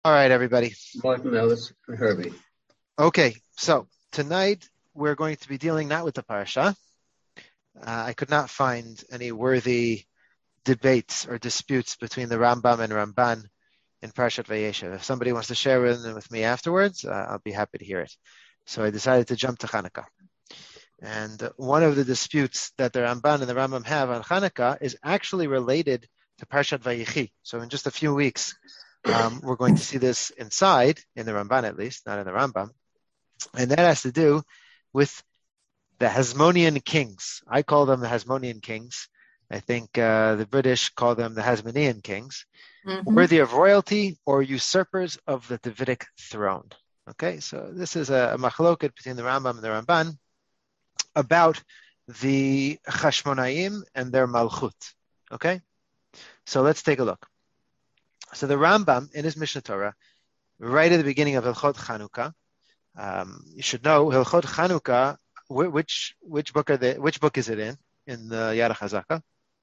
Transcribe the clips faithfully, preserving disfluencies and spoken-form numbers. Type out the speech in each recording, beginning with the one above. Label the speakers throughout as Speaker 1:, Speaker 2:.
Speaker 1: All right, everybody.
Speaker 2: Martin Ellis and Herbie.
Speaker 1: Okay, so tonight we're going to be dealing not with the parasha. Uh, I could not find any worthy debates or disputes between the Rambam and Ramban in Parashat Vayeshev. If somebody wants to share with, with me afterwards, uh, I'll be happy to hear it. So I decided to jump to Hanukkah. And uh, one of the disputes that the Ramban and the Rambam have on Hanukkah is actually related to Parashat Vayechi. So in just a few weeks, um, we're going to see this inside, in the Ramban at least, not in the Rambam. And that has to do with the Hasmonean kings. I call them the Hasmonean kings. I think uh, the British call them the Hasmonean kings, mm-hmm. worthy of royalty or usurpers of the Davidic throne. Okay, so this is a, a machloket between the Rambam and the Ramban about the Chashmonaim and their Malchut. Okay, so let's take a look. So the Rambam in his Mishnah Torah, right at the beginning of Hilchot Chanukah, um, you should know Hilchot Chanukah. Which which book are they? Which book is it in? In the Yad HaChazaka?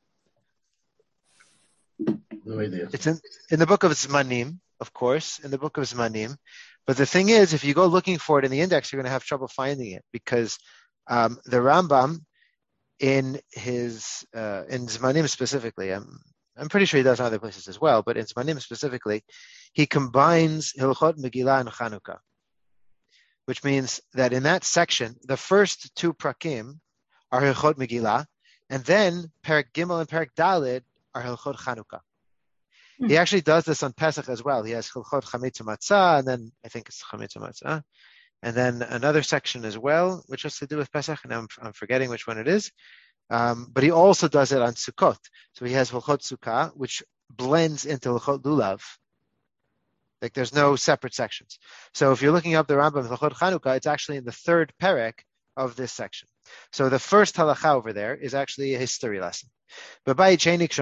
Speaker 2: No idea.
Speaker 1: It's in in the book of Zmanim, of course, in the book of Zmanim. But the thing is, if you go looking for it in the index, you're going to have trouble finding it because um, the Rambam, in his uh, in Zmanim specifically, I'm I'm pretty sure he does in other places as well, but in Zmanim specifically, he combines Hilchot Megillah and Chanukah, which means that in that section, the first two prakim are Hilchot Megillah, and then Perek Gimel and Perek Daled are Hilchot Chanukah. Mm-hmm. He actually does this on Pesach as well. He has Hilchot Chametz Matzah, and then I think it's Chametz Matzah, and then another section as well, which has to do with Pesach, and I'm, I'm forgetting which one it is. Um, but he also does it on Sukkot. So he has Hilchot Sukkah, which blends into Hilchot Lulav. Like there's no separate sections. So if you're looking up the Rambam Hilchot Chanukah, it's actually in the third perek of this section. So the first halacha over there is actually a history lesson. When the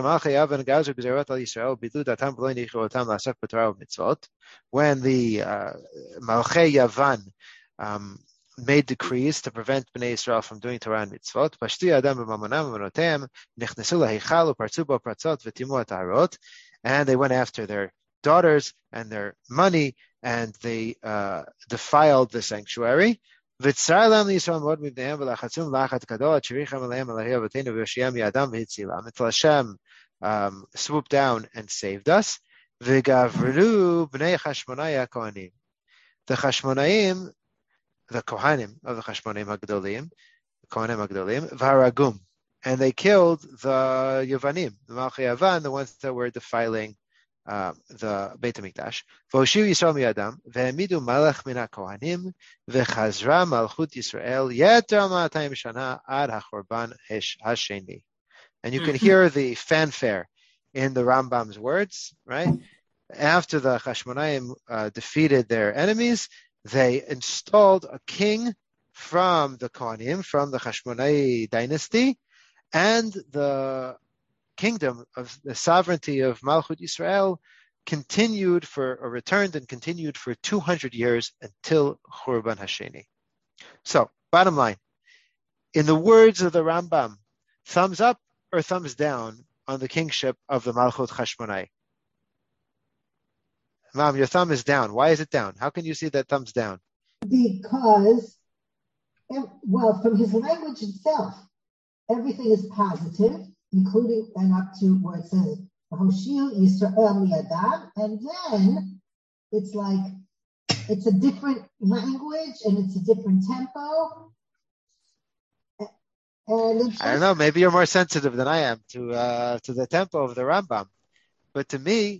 Speaker 1: uh, Malchei Yavan um, made decrees to prevent Bnei Israel from doing Torah and mitzvot, and they went after their daughters and their money, and they uh, defiled the sanctuary. Until Hashem um, swooped down and saved us. The Chashmonaim, the Kohanim of the Chashmonaim Hagdolim, the Kohanim Hagdolim, Varagum, and they killed the Yavanim, the Malchei Yavan, the ones that were defiling Uh, the Beit HaMikdash. V'oshiu Yisrael miyadam, ve'emidu malach min ha'kohanim, ve'chazra malchut Yisrael yeter ma'atayim shana ad ha'chorban hasheni. And you can hear the fanfare in the Rambam's words, right? After the Chashmonaim uh, defeated their enemies, they installed a king from the Kohanim, from the Chashmonai dynasty, and the kingdom of the sovereignty of Malchut Yisrael continued for, or returned and continued for two hundred years until Churban Hasheni. So, bottom line, in the words of the Rambam, thumbs up or thumbs down on the kingship of the Malchut Chashmonai? Mom, your thumb is down. Why is it down? How can you see that thumb's down?
Speaker 3: Because, well, from his language itself, everything is positive, including and up to where it says Hoshiu Yisrael Miyadam, and then it's like it's a different language and it's a different tempo. And it's just,
Speaker 1: I don't know. Maybe you're more sensitive than I am to uh, to the tempo of the Rambam, but to me,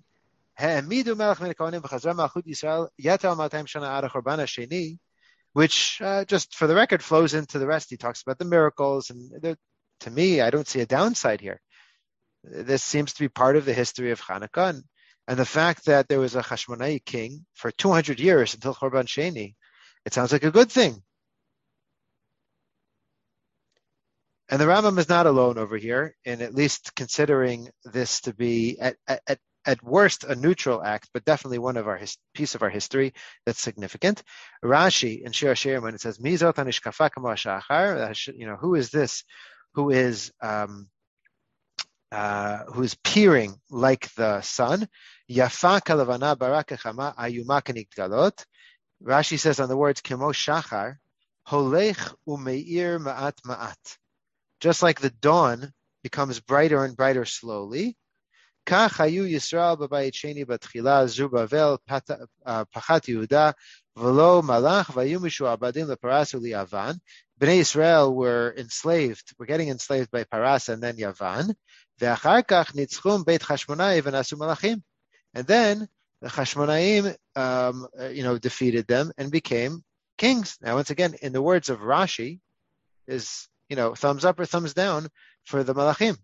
Speaker 1: which uh, just for the record flows into the rest. He talks about the miracles and the. To me, I don't see a downside here. This seems to be part of the history of Hanukkah, and, and the fact that there was a Chashmonai king for two hundred years until Churban Sheni, it sounds like a good thing. And the Rambam is not alone over here in at least considering this to be, at, at, at worst, a neutral act, but definitely one of our his, piece of our history that's significant. Rashi in Shir HaShirim, when it says, Mizot HaNishkafa Kamo HaShachar, you know, who is this? Who is um, uh, who's peering like the sun. Yafa kalavana barakachama ayuma kenigdalot. Rashi says on the words kemo shachar, holech umeir ma'at ma'at. Just like the dawn becomes brighter and brighter slowly. Kach hayu Yisrael b'bayit sheni batchila Zerubbabel pachat Yehuda v'lo malach vayu mishuabadim leparas u'liavan. Bnei Israel were enslaved, were getting enslaved by Paras and then Yavan. Ve'achar kach nitzchum beit Chashmonai v'nasu malachim. And then the Chashmonaim, um, you know, defeated them and became kings. Now, once again, in the words of Rashi, is, you know, thumbs up or thumbs down for the Malachim.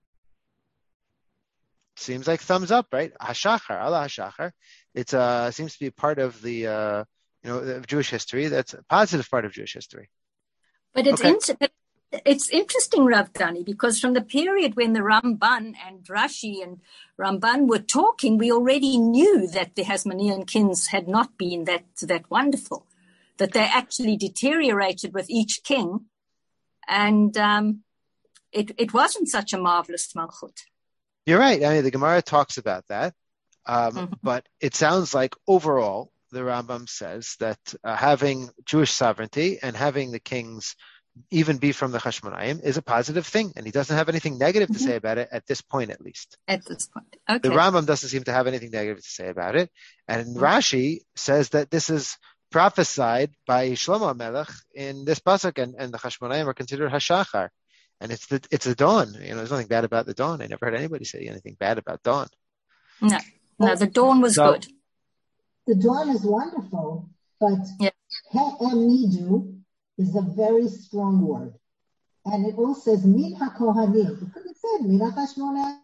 Speaker 1: Seems like thumbs up, right? Hashachar, Allah Hashachar. It uh, seems to be part of the, uh, you know, of Jewish history. That's a positive part of Jewish history.
Speaker 4: But it's
Speaker 1: okay.
Speaker 4: in, it's interesting, Rav Dani, because from the period when the Ramban and Rashi and Ramban were talking, we already knew that the Hasmonean kings had not been that that wonderful, that they actually deteriorated with each king, and um, it it wasn't such a marvelous malchut.
Speaker 1: You're right. I mean, the Gemara talks about that, um, mm-hmm. but it sounds like overall the Rambam says that uh, having Jewish sovereignty and having the kings even be from the Chashmonaim is a positive thing, and he doesn't have anything negative mm-hmm. to say about it at this point, at least.
Speaker 4: At this point, okay.
Speaker 1: The Rambam doesn't seem to have anything negative to say about it, and mm-hmm. Rashi says that this is prophesied by Shlomo Melech in this pasuk, and, and the Chashmonaim are considered Hashachar, and it's the it's the dawn. You know, there's nothing bad about the dawn. I never heard anybody say anything bad about dawn.
Speaker 4: No, no, the dawn was
Speaker 1: so,
Speaker 4: good.
Speaker 3: The dawn is wonderful, but
Speaker 4: yeah.
Speaker 3: He'emidu is a very strong word. And it all says, Min HaKohanim. Because it said, Min HaKashmonai.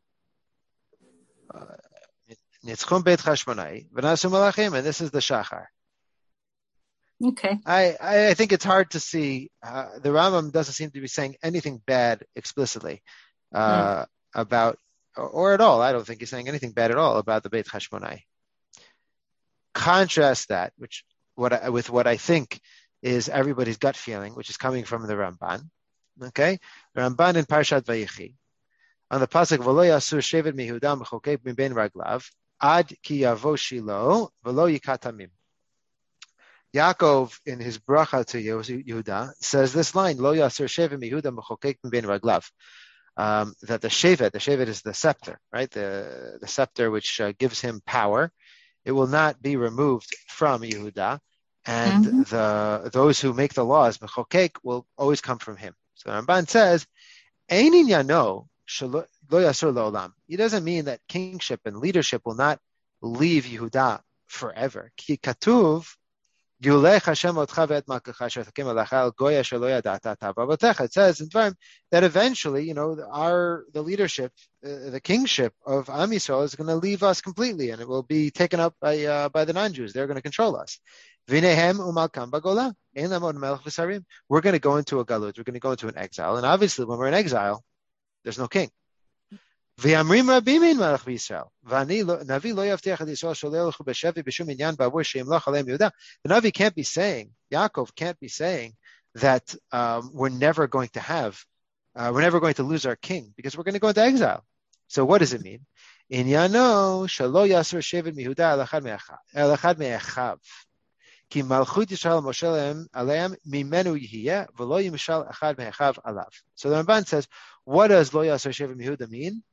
Speaker 1: Nitzchum Beit Chashmonai, V'nasu Malachim, and this is the Shachar.
Speaker 4: Okay.
Speaker 1: I, I, I think it's hard to see, uh, the Rambam doesn't seem to be saying anything bad explicitly uh, yeah. about, or, or at all. I don't think he's saying anything bad at all about the Beit Chashmonai. Contrast that, which what I, with what I think is everybody's gut feeling, which is coming from the Ramban. Okay, Ramban in Parshat Vayechi on the pasuk V'lo yasur shevet miYehuda mechokek mibein raglav ad ki yavo Shilo v'lo yikatamim. Yaakov in his bracha to Yehuda says this line: Lo yasur shevet miYehuda mechokek mibein raglav. Um, that the shevet, the shevet is the scepter, right? The the scepter which uh, gives him power. It will not be removed from Yehuda, and mm-hmm. the those who make the laws, mechokek, will always come from him. So Ramban says, Einin yano lo yasur lo'olam. He doesn't mean that kingship and leadership will not leave Yehuda forever. Ki katuv yulech Hashem otcha ve'et malkecha asher takim alecha al goy asher lo yadata ta bavotecha. It says in Dvarim that eventually, you know, our the leadership, uh, the kingship of Am Yisrael is going to leave us completely, and it will be taken up by uh, by the non-Jews. They're going to control us. V'nehem umalkam bagola. Ein lamod melech v'sarim. We're going to go into a galut. We're going to go into an exile, and obviously, when we're in exile, there's no king. V'yamrim rabim in melech v'Yisrael. V'ani navi lo yavtiach ad Yisrael sholei lechu b'shevi b'shum inyan ba'avur she'imlach aleim Yehuda. The Navi can't be saying, Yaakov can't be saying that um, we're never going to have, uh, we're never going to lose our king because we're going to go into exile. So what does it mean? Inyano shelo yasur shevet miYehuda elachad me'echav. Ki malchut Yisrael moshelem aleim mimenu yihiyeh v'lo yimshal echad me'echav alav. So the Ramban says, what does lo yasur shevet miYehuda mean?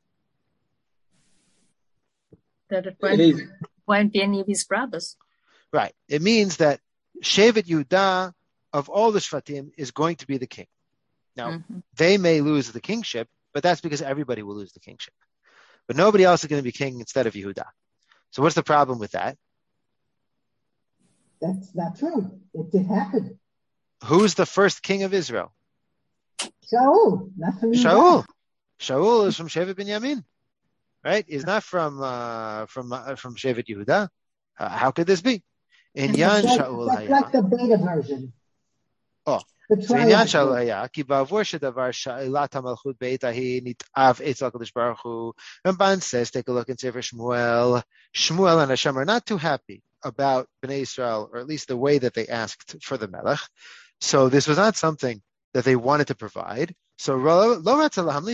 Speaker 4: That it won't, won't be any of his brothers.
Speaker 1: Right. It means that Shevet Yehuda of all the Shvatim is going to be the king. Now, mm-hmm. they may lose the kingship, but that's because everybody will lose the kingship. But nobody else is going to be king instead of Yehuda. So what's the problem with that?
Speaker 3: That's not true. It did happen.
Speaker 1: Who's the first king of Israel?
Speaker 3: Shaul. Not from
Speaker 1: Shaul. Shaul is from Shevet Binyamin. Right? He's not from uh, from uh, from Shevet Yehuda. Uh, how could this be? In Yan Shaul
Speaker 3: That's like the beta version.
Speaker 1: Oh. So in Yan Shaul Haya, ki ba'avur shedavar sha'ilat ha'malchut be'itahi nit'av etz HaKadosh Baruch Hu. Ramban says, take a look in Sefer Shmuel. Shmuel and Hashem are not too happy about Bnei Israel, or at least the way that they asked for the Melech. So this was not something that they wanted to provide. So So what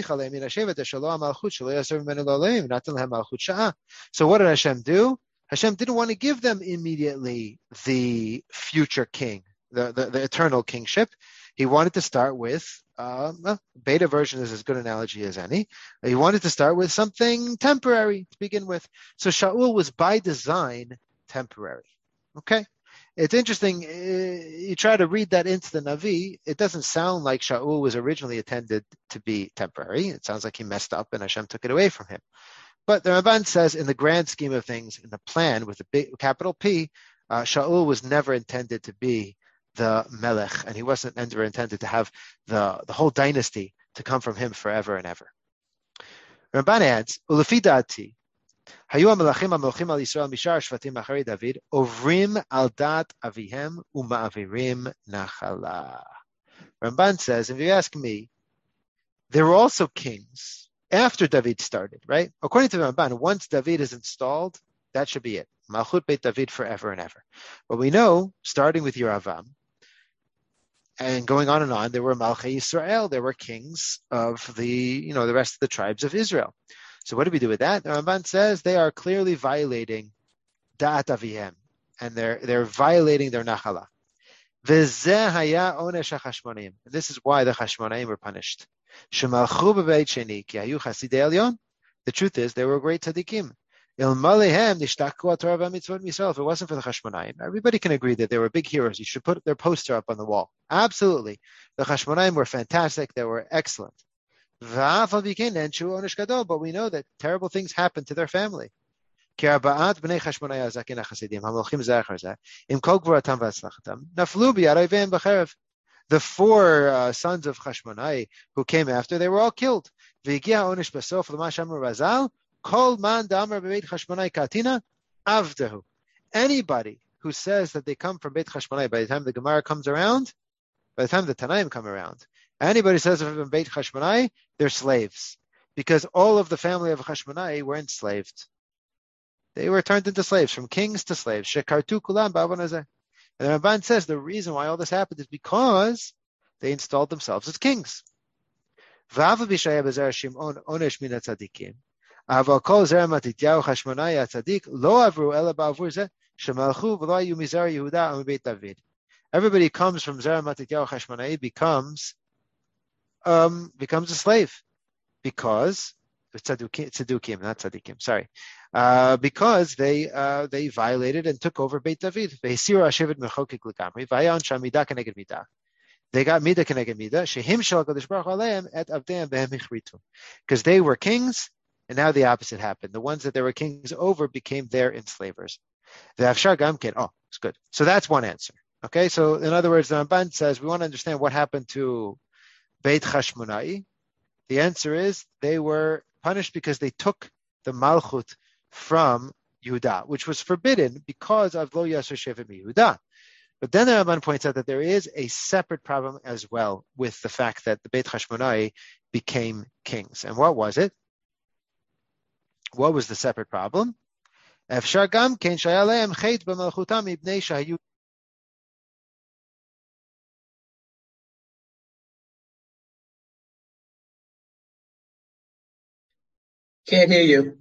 Speaker 1: did Hashem do? Hashem didn't want to give them immediately the future king, the, the, the eternal kingship. He wanted to start with, uh, well, beta version is as good an analogy as any. He wanted to start with something temporary to begin with. So Shaul was by design temporary. Okay? It's interesting, you try to read that into the Navi, it doesn't sound like Shaul was originally intended to be temporary. It sounds like he messed up and Hashem took it away from him. But the Ramban says, in the grand scheme of things, in the plan with a big capital P, uh, Shaul was never intended to be the Melech, and he wasn't ever intended to have the, the whole dynasty to come from him forever and ever. Ramban adds, Ulefi da'ati, Hayu HaMelachim HaMelchim Al Yisrael Mishar Shvatim Achari David Ovrim Al Dat Avihem Uma'avirim Nachala. Ramban says, if you ask me, there were also kings after David started, right? According to the Ramban, once David is installed, that should be it. Malchut Beit David forever and ever. But we know, starting with Yeravam, and going on and on, there were Malchei Yisrael, there were kings of the, you know, the rest of the tribes of Israel. So what do we do with that? The Ramban says they are clearly violating Da'at Avihem, and they're they're violating their Nachala. V'zeh haya onesh HaChashmonaim. This is why the Chashmonaim were punished. Shemalchu b'beit sheni ki hayu chasidei elyon. The truth is, they were great tzaddikim. Ilmalehem nishtaku Torah v'mitzvot Yisrael. If it wasn't for the Chashmonaim, everybody can agree that they were big heroes. You should put their poster up on the wall. Absolutely. The Chashmonaim were fantastic. They were excellent. But we know that terrible things happened to their family. The four uh, sons of Chashmonai who came after, they were all killed. Anybody who says that they come from Beit Chashmonai, by the time the Gemara comes around, by the time the Tanaim come around, anybody says from Beit Chashmonai, they're slaves. Because all of the family of Chashmonai were enslaved. They were turned into slaves, from kings to slaves. Shekartu kulam ba'avon hazeh. And the Ramban says the reason why all this happened is because they installed themselves as kings. V'ava b'shaya b'zer Shimon onesh min hatzadikim. Aval kol zer Matityahu Chashmonai hatzadik lo avru ela ba'avur zeh shemalchu v'lo hayu mizar Yehuda u'mibeit David. Everybody comes from Zerah Matityahu Chashmonai becomes um, becomes a slave because tzedukim, tzedukim, not tzadikim. Sorry, uh, because they uh, they violated and took over Beit David. They got mida keneged mida. Shehim shel Kadosh Baruch Hu aleim et avdeim behem hichritu. Because they were kings, and now the opposite happened. The ones that they were kings over became their enslavers. The Afshar Gamken. Oh, it's good. So that's one answer. Okay, so in other words, the Ramban says we want to understand what happened to Beit Chashmonai. The answer is they were punished because they took the Malchut from Yehuda, which was forbidden because of Lo Yasser Shevet Yehuda. But then the Ramban points out that there is a separate problem as well with the fact that the Beit Chashmonai became kings. And what was it? What was the separate problem? Efshar Gamken shayaleim chet b'malchutam ibnei shahayu.
Speaker 2: Can't hear you.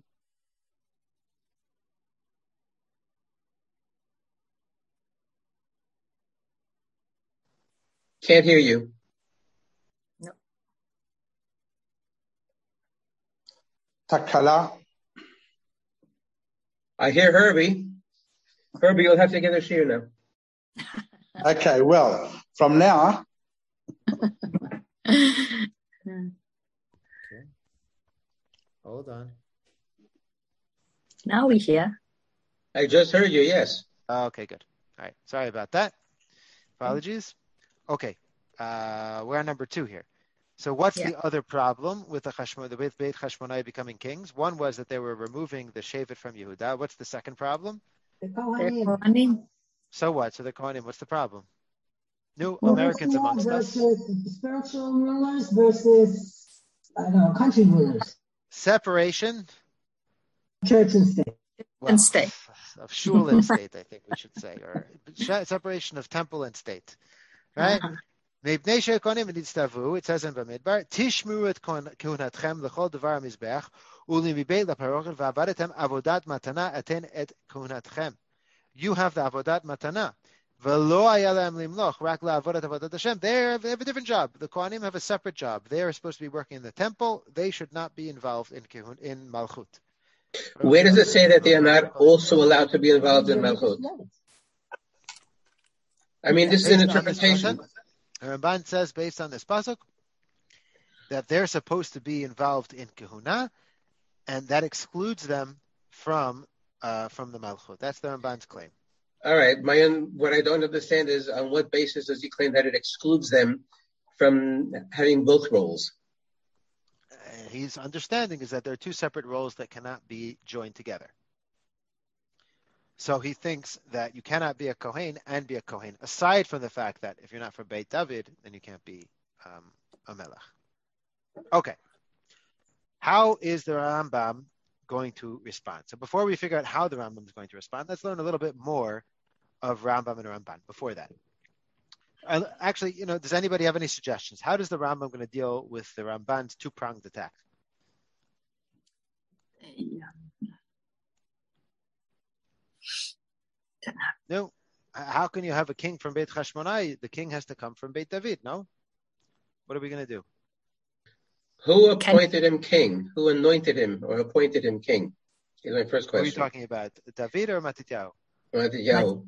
Speaker 2: Can't hear you.
Speaker 4: No.
Speaker 5: Takala.
Speaker 2: I hear Herbie. Herbie, you'll have to get a share now.
Speaker 5: Okay, well, from now.
Speaker 1: Hold on.
Speaker 4: Now we hear.
Speaker 2: I just heard you, yes.
Speaker 1: Oh, okay, good. All right. Sorry about that. Apologies. Okay. Uh, we're on number two here. So what's yeah. the other problem with the Chashmon, the Beit Chashmonai becoming kings? One was that they were removing the Shevet from Yehuda. What's the second problem?
Speaker 3: The Kohanim.
Speaker 1: So what? So the Kohanim, what's the problem? New
Speaker 3: well,
Speaker 1: Americans amongst
Speaker 3: versus
Speaker 1: us.
Speaker 3: Spiritual rulers versus, I don't know, country rulers.
Speaker 1: Separation.
Speaker 3: Church and state.
Speaker 1: Well,
Speaker 4: and state.
Speaker 1: Of shul and state, I think we should say, or separation of temple and state, right? Uh-huh. It says in Bamidbar, Tishmu et kohunatchem l'chol devar mizbeach, u'limibei laparochen v'avadetem avodat matana aten et kohunatchem. You have the avodat matana. V'lo hayalem limloch rak la'avodat avodat Hashem. They have a different job. The Kohanim have a separate job. They are supposed to be working in the temple. They should not be involved in kehun, in malchut.
Speaker 2: Where does it say that they are not also allowed to be involved in malchut? I mean, this is an interpretation.
Speaker 1: The Ramban says, based on this pasuk, that they're supposed to be involved in kehuna, and that excludes them from uh, from the malchut. That's the Ramban's claim.
Speaker 2: All right. My own, what I don't understand is on what basis does he claim that it excludes them from having both roles?
Speaker 1: Uh, his understanding is that there are two separate roles that cannot be joined together. So he thinks that you cannot be a Kohen and be a Kohen, aside from the fact that if you're not from Beit David, then you can't be um, a Melech. Okay. How is the Rambam going to respond? So before we figure out how the Rambam is going to respond, let's learn a little bit more of Rambam and Ramban before that. Uh, actually, you know, does anybody have any suggestions? How does the Rambam going to deal with the Ramban's two-pronged attack?
Speaker 4: Yeah.
Speaker 1: No. How can you have a king from Beit Chashmonai? The king has to come from Beit David, no? What are we going to do?
Speaker 2: Who appointed him king? Who anointed him or appointed him king? Is my first question.
Speaker 1: Who are you talking about? David or Matityahu?
Speaker 2: Matityahu.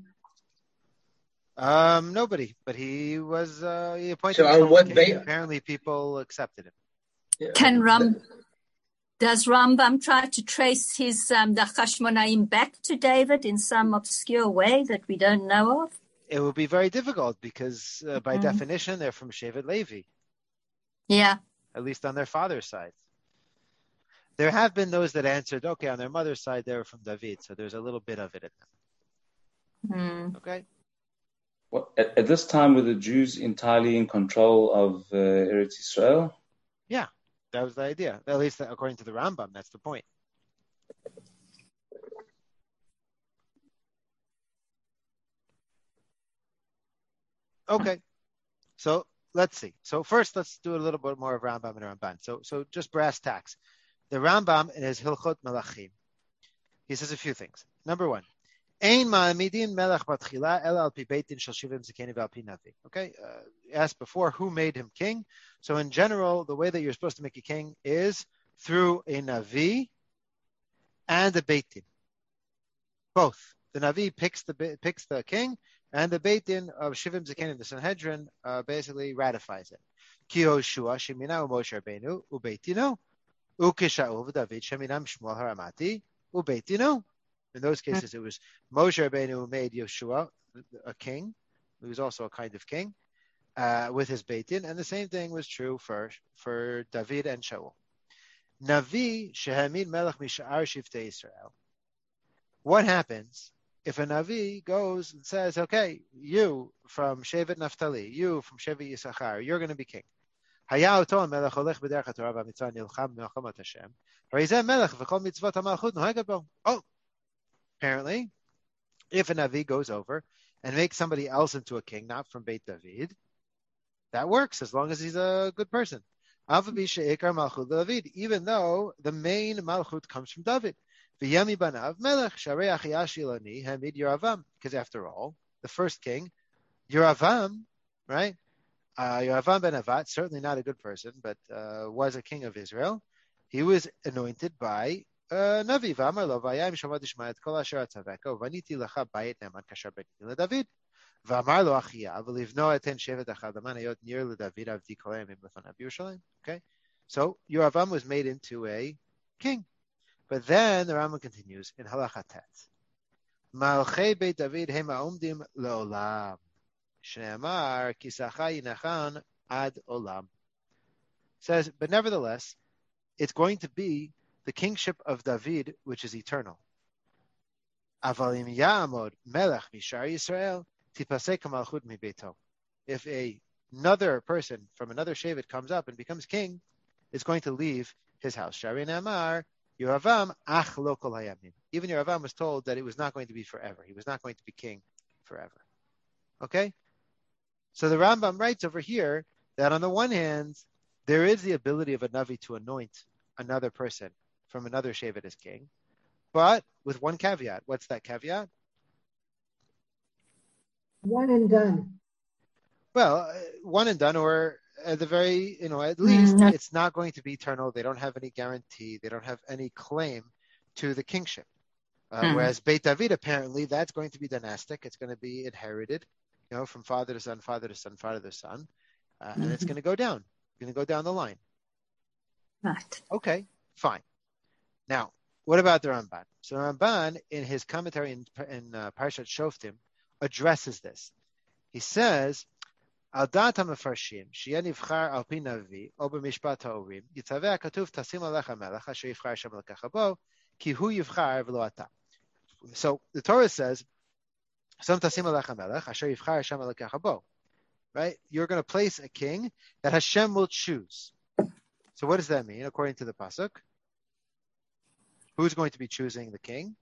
Speaker 1: Um, nobody, but he was uh, he appointed.
Speaker 2: So on what
Speaker 1: basis? Apparently, people accepted him.
Speaker 4: Can Ram? Does Rambam try to trace his um, the Chashmonaim back to David in some obscure way that we don't know of?
Speaker 1: It would be very difficult because, uh, by
Speaker 4: mm.
Speaker 1: definition, they're from Shevet Levi.
Speaker 4: Yeah.
Speaker 1: At least on their father's side. There have been those that answered, okay, on their mother's side, they were from David, so there's a little bit of it in them.
Speaker 4: Mm.
Speaker 1: Okay?
Speaker 6: Well, at, at this time, were the Jews entirely in control of uh, Eretz Yisrael?
Speaker 1: Yeah, that was the idea. At least according to the Rambam, that's the point. Okay, so let's see. So first, let's do a little bit more of Rambam and Ramban. So, so just brass tacks. The Rambam in his Hilchot Melachim, he says a few things. Number one, Ein ma'amidin melech batchila el al pi beitin shel shivim zekeni v'al pi navi. Okay, uh, asked before who made him king. So in general, the way that you're supposed to make a king is through a navi and a beitin. Both. The navi picks the picks the king, and the beitin of shivim zekeni, the Sanhedrin, uh, basically ratifies it. Ki Yoshua shemina u'Moshe Rabbeinu u'beitinu u'kishaul v'David sheminam Shmuel haramati u'beitinu. In those cases, it was Moshe Rabbeinu who made Yeshua a king, who was also a kind of king, uh, with his Beitin, and the same thing was true for for David and Shaul. Navi shehamid melech mishar shiftei Yisrael. What happens if a Navi goes and says, "Okay, you from Shevet Naphtali, you from Shevet Yisachar, you're going to be king." Haya oto melech olech b'derech haTorah v'mitzvah nilcham melchamat Hashem. Harizeh melech v'chol mitzvot hamalchut noheged bo. Oh. Apparently, if a Navi goes over and makes somebody else into a king, not from Beit David, that works as long as he's a good person. Even though the main Malchut comes from David. Because after all, the first king, Yeravam, right? Uh, Yeravam ben Avat, certainly not a good person, but uh, was a king of Israel. He was anointed by Navi. V'amar lo v'ayim shavad ishma et kol asher atzaveka v'vaniti lecha bayit ne'man kasher beniti leDavid. V'amar lo achia v'livno eten shevet achad aman hayot nir leDavid avdi kol hayamim lefanav Yerushalayim. Okay, so Yeravam was made into a king, but then the Rambam continues in Halacha Tet. Malchei Beit David hema umdim leolam shneamar kisacha yinachan ad olam. Says, but nevertheless, it's going to be the kingship of David, which is eternal. Avalim ya'amod melech mishar Yisrael tipasek malchut mi beito. If a, another person from another shevet comes up and becomes king, it's going to leave his house. Shari Namar Yeravam ach lo kol hayamim. Even Yeravam was told that it was not going to be forever. He was not going to be king forever. Okay? So the Rambam writes over here that on the one hand, there is the ability of a Navi to anoint another person from another Shevet as king, but with one caveat. What's that caveat?
Speaker 3: One and done.
Speaker 1: Well, one and done, or at the very, you know, at least
Speaker 4: Mm,
Speaker 1: it's not going to be eternal. They don't have any guarantee. They don't have any claim to the kingship. Uh,
Speaker 4: mm.
Speaker 1: Whereas Beit David, apparently, that's going to be dynastic. It's going to be inherited, you know, from father to son, father to son, father to son, uh, and it's
Speaker 4: Mhm.
Speaker 1: going to go down. It's going to go down the line.
Speaker 4: Right.
Speaker 1: Okay, fine. Now, what about the Ramban? So Ramban, in his commentary in, in uh, Parshat Shoftim, addresses this. He says, "Al dat hamefarshim, she'eh nivchar al pi navi, o b'mishpat ha'orim, yitzaveh ha'katuv tasim alecha melech, asher yivchar Hashem lekecha bo, ki hu yivchar v'lo ata." So the Torah says, "Sam tasim alecha melech, asher yivchar Hashem lekecha bo." Right? You're going to place a king that Hashem will choose. So what does that mean, according to the pasuk? Who's going to be choosing the king?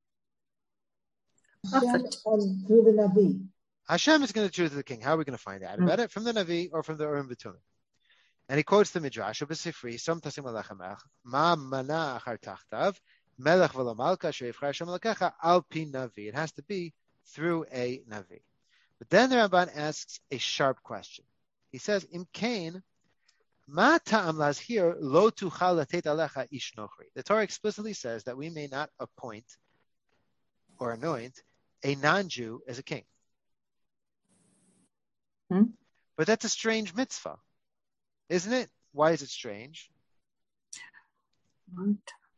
Speaker 3: Hashem and through the Navi.
Speaker 1: Hashem is going to choose the king. How are we going to find out about it? From the Navi or from the Urim V'Tumim? And he quotes the Midrash, "B'sifri, Som tasim alecha melech, ma mana achar tachtav, melech v'lo malka, she'yivchar Hashem lekecha, al pi Navi." It has to be through a Navi. But then the Ramban asks a sharp question. He says, "Im kain, ma ta'am lazhir lo tuchal latet alecha ish nochri." The Torah explicitly says that we may not appoint or anoint a non-Jew as a king.
Speaker 4: Hmm?
Speaker 1: But that's a strange mitzvah, isn't it? Why is it strange?
Speaker 4: Right.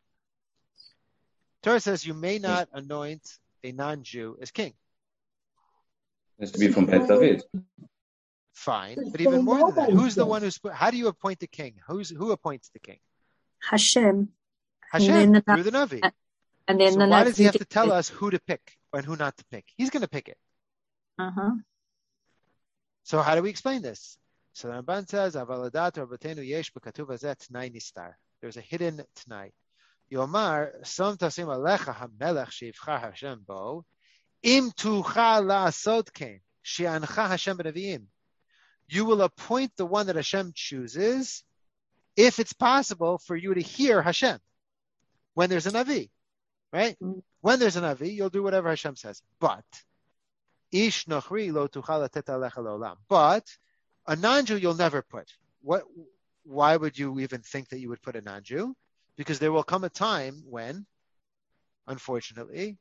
Speaker 1: Torah says you may not anoint a non-Jew as king.
Speaker 6: It has to be from Beit David.
Speaker 1: Fine, but
Speaker 3: They
Speaker 1: even more
Speaker 3: know
Speaker 1: than that,
Speaker 3: that
Speaker 1: who's
Speaker 3: it's
Speaker 1: the
Speaker 3: good.
Speaker 1: one who's? How do you appoint the king? Who's who appoints the king?
Speaker 4: Hashem.
Speaker 1: Hashem,
Speaker 4: And then the-
Speaker 1: through the Navi.
Speaker 4: And then
Speaker 1: So
Speaker 4: the
Speaker 1: why does he have
Speaker 4: Navi-
Speaker 1: to tell us who to pick and who not to pick? He's going to pick it.
Speaker 4: Uh-huh.
Speaker 1: So how do we explain this? So the Ramban says, "Avaladat Rabbeinu yesh b'katuv hazeh t'nai nistar." There's a hidden t'nai. Yomar, "Som tasim alecha hamelech sheivchar Hashem bo, im tuchal la'asot ken, she'ancha Hashem b'neviim." You will appoint the one that Hashem chooses if it's possible for you to hear Hashem when there's a Navi, right?
Speaker 4: Mm.
Speaker 1: When there's a Navi, you'll do whatever Hashem says. But ish nochri lo tuchal latet alecha le'olam. But a non-Jew you'll never put. What? Why would you even think that you would put a non-Jew? Because there will come a time when, unfortunately,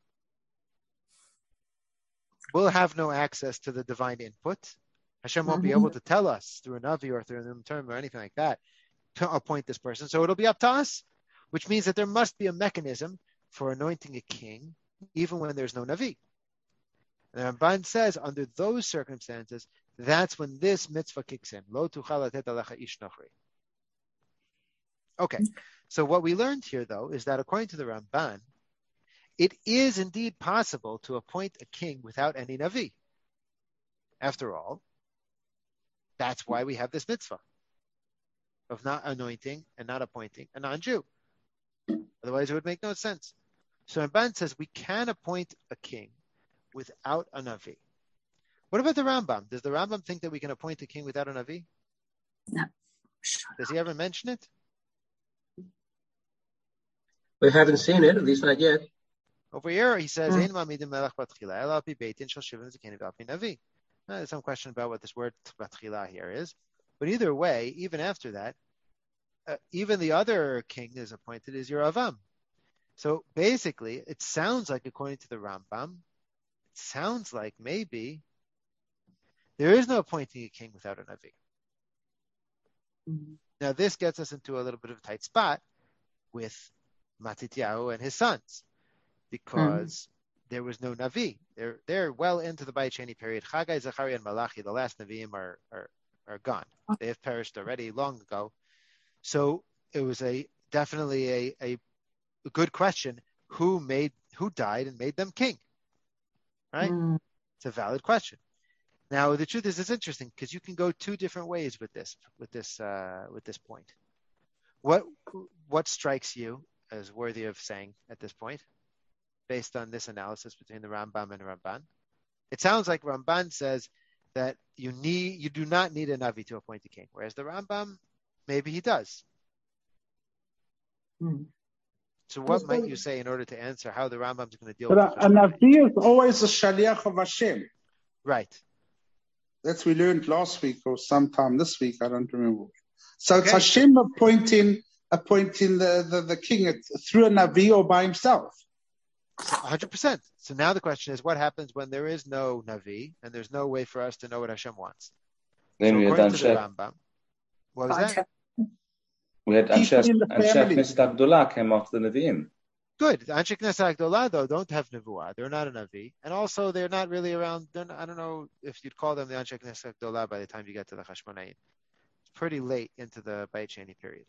Speaker 1: we'll have no access to the divine input. Hashem won't be
Speaker 4: Mhm.
Speaker 1: able to tell us through a Navi or through an term or anything like that to appoint this person. So it'll be up to us, which means that there must be a mechanism for anointing a king, even when there's no Navi. And Ramban says, under those circumstances, that's when this mitzvah kicks in. Lo tuchal latet alecha ish nochri. Okay, so what we learned here, though, is that according to the Ramban, it is indeed possible to appoint a king without any Navi. After all, that's why we have this mitzvah of not anointing and not appointing a non-Jew. Otherwise, it would make no sense. So Ramban says we can appoint a king without a Navi. What about the Rambam? Does the Rambam think that we can appoint a king without a Navi?
Speaker 4: No.
Speaker 1: Does he ever mention it?
Speaker 2: We haven't seen it, at least not yet.
Speaker 1: Over here, he says,
Speaker 4: Mm.
Speaker 1: "Ein ma'amidim melech batchila, ela al pi beitin shel shivim zakenim v'al pi Navi." Now, there's some question about what this word batchila here is. But either way, even after that, uh, even the other king that is appointed is Yeravam. So basically, it sounds like, according to the Rambam, it sounds like maybe there is no appointing a king without a Navi.
Speaker 4: Mhm.
Speaker 1: Now, this gets us into a little bit of a tight spot with Matityahu and his sons, because there was no Navi. They're they're well into the Bayit Sheni period. Chagai, Zechariah, and Malachi, the last Naviim, are, are are gone. They have perished already long ago. So it was a definitely a, a, a good question. Who made who died and made them king? Right?
Speaker 4: Mm.
Speaker 1: It's a valid question. Now the truth is, it's interesting because you can go two different ways with this with this uh, with this point. What what strikes you as worthy of saying at this point, based on this analysis between the Rambam and Ramban? It sounds like Ramban says that you need, you do not need a Navi to appoint a king. Whereas the Rambam, maybe he does.
Speaker 3: Hmm.
Speaker 1: So what might you say in order to answer how the Rambam is going to deal
Speaker 5: But
Speaker 1: with
Speaker 5: a,
Speaker 1: the
Speaker 5: a Navi is always a shaliach of Hashem.
Speaker 1: Right.
Speaker 5: That's we learned last week or sometime this week. I don't remember. So
Speaker 1: Okay.
Speaker 5: it's Hashem appointing appointing the, the, the king through a Navi or by himself.
Speaker 1: one hundred percent. So now the question is, what happens when there is no Navi and there's no way for us to know what Hashem wants?
Speaker 6: Then
Speaker 1: so
Speaker 6: we
Speaker 1: according
Speaker 6: had
Speaker 1: to the
Speaker 6: Anshe,
Speaker 1: Rambam, what was that?
Speaker 6: we had
Speaker 5: People
Speaker 6: Anshe
Speaker 5: in the
Speaker 6: Anshe
Speaker 5: family.
Speaker 6: Knesset Agdola came after the Nevi'im.
Speaker 1: Good. The Anshe Knesset Agdolah, though, don't have Nevuah. They're not a Navi. And also, they're not really around. Not, I don't know if you'd call them the Anshe Knesset Agdolah by the time you get to the Chashmonaim. It's pretty late into the Beit Sheni period.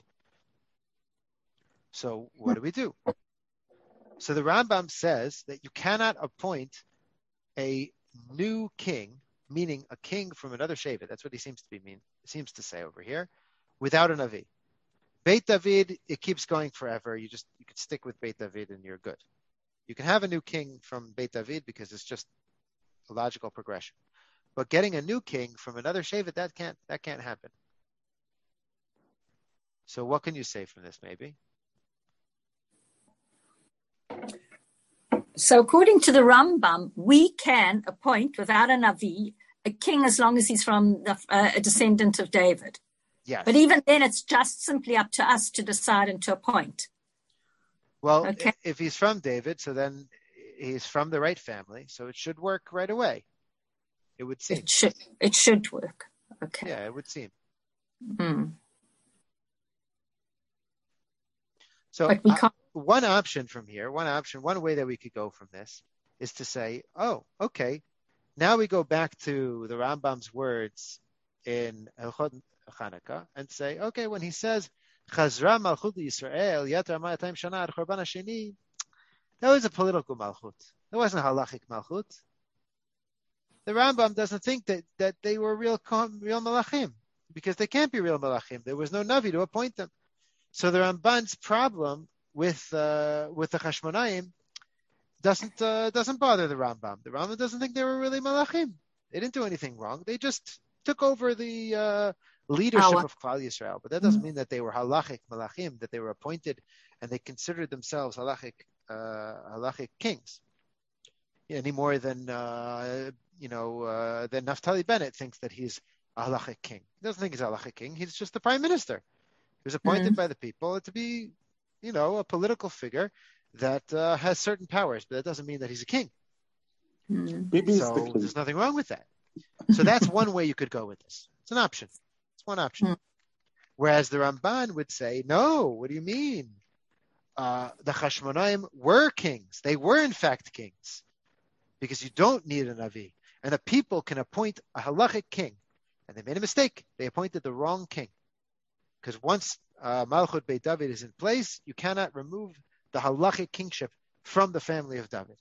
Speaker 1: So what do we do? So the Rambam says that you cannot appoint a new king, meaning a king from another Shevet. That's what he seems to be mean. Seems to say over here, without a Navi. Beit David, it keeps going forever. You just you can stick with Beit David and you're good. You can have a new king from Beit David because it's just a logical progression. But getting a new king from another Shevet, that can't that can't happen. So what can you say from this, maybe?
Speaker 4: So according to the Rambam, we can appoint without a Navi a king as long as he's from the, uh, a descendant of David.
Speaker 1: Yes.
Speaker 4: But even then, it's just simply up to us to decide and to appoint.
Speaker 1: Well,
Speaker 4: Okay.
Speaker 1: if he's from David, so then he's from the right family, so it should work right away. It would seem.
Speaker 4: It should it should work. Okay.
Speaker 1: Yeah, it would seem.
Speaker 4: Hmm.
Speaker 1: So
Speaker 4: But we
Speaker 1: uh,
Speaker 4: can't.
Speaker 1: one option from here, one option, one way that we could go from this is to say, oh, okay, now we go back to the Rambam's words in Hilchot Chanukah and say, okay, when he says, Chazra Malchut Yisrael, Yatar Ma'atayim Shana Ad Chorban HaSheni, that was a political Malchut. That wasn't a halachic Malchut. The Rambam doesn't think that, that they were real real Malachim, because they can't be real Malachim. There was no Navi to appoint them. So the Ramban's problem with uh, with the Chashmonaim doesn't uh, doesn't bother the Rambam. The Rambam doesn't think they were really Malachim. They didn't do anything wrong. They just took over the uh, leadership
Speaker 4: Our-
Speaker 1: of Klal Yisrael. But that doesn't mean that they were halachic Malachim, that they were appointed and they considered themselves halachic uh, halachic kings. Any more than uh, you know uh, than Naftali Bennett thinks that he's a halachic king. He doesn't think he's a halachic king. He's just the prime minister. He was appointed
Speaker 4: Mm-hmm.
Speaker 1: by the people to be, you know, a political figure that uh, has certain powers, but that doesn't mean that he's a king.
Speaker 4: Hmm.
Speaker 5: Bibi is the
Speaker 1: So
Speaker 5: king.
Speaker 1: there's nothing wrong with that. So that's one way you could go with this. It's an option. It's one option.
Speaker 4: Hmm.
Speaker 1: Whereas the Ramban would say, no, what do you mean? Uh, the Chashmonaim were kings. They were, in fact, kings. Because you don't need a Navi. And the people can appoint a halachic king. And they made a mistake. They appointed the wrong king. Because once uh, Malchut Beit David is in place, you cannot remove the halachic kingship from the family of David.